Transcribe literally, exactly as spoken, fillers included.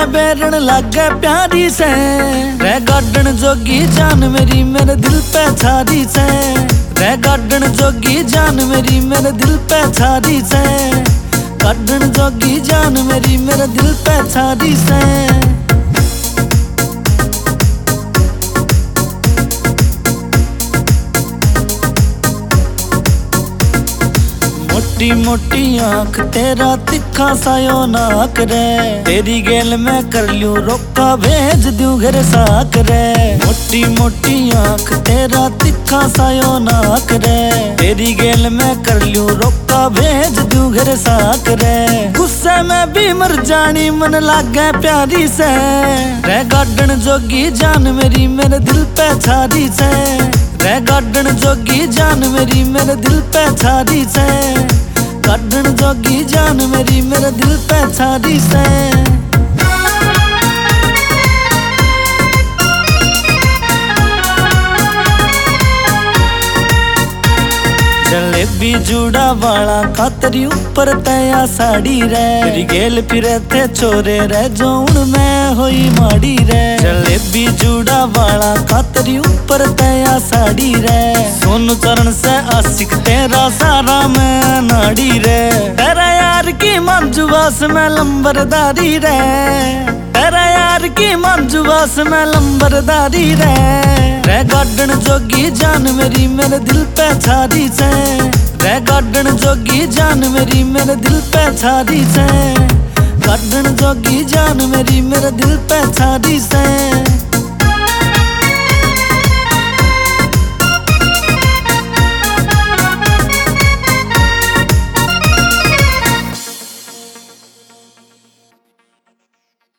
बैरण लागे प्यारी से, रे गार्डन जोगी जान मेरी मेरे दिल पे छारी से, रे गार्डन जोगी जान मेरी मेरे दिल पे छारी से, गार्डन जोगी जान मेरी मेरे दिल पे छारी से। मोटी मोटी आंख तेरा तिखा सायो नाक रे, तेरी गेल मैं कर लूं रोका भेज दूं घर साक रे। मोटी मोटी आंख तेरा तिखा सायो नाक रे, तेरी गेल मैं कर लूं रोका भेज दूं घर साक रे। गुस्से में भी मर जानी मन लागे प्यारी से, रे गार्डन जोगी जान मेरी मेरे दिल पे छारी से, रे गार्डन जोगी जान मेरी मेरे दिल पे छारी से, गार्डन जोगी जान मेरी मेरे दिल पे छारी से। जलेबी जूड़ा वाला खातरी ऊपर तया साड़ी रे, मेरी गेल फिरे थे छोरे रे जोन मैं होई माड़ी रे। जलेबी जूड़ा वाला खातरी ऊपर तया साड़ी रे, सोनू चरण से आशिक तेरा सारा मैं नाड़ी रे। तेरा यार की मंजुबास में लंबरदारी रे, तेरा यार की मंजुबास में लंबरदारी रे। रे गार्डन जोगी जान मेरी मेरे दिल पे छारी से, रे गार्डन जोगी जान मेरी मेरे दिल पे छारी से, गार्डन जोगी जान मेरी मेरे दिल पे छारी से।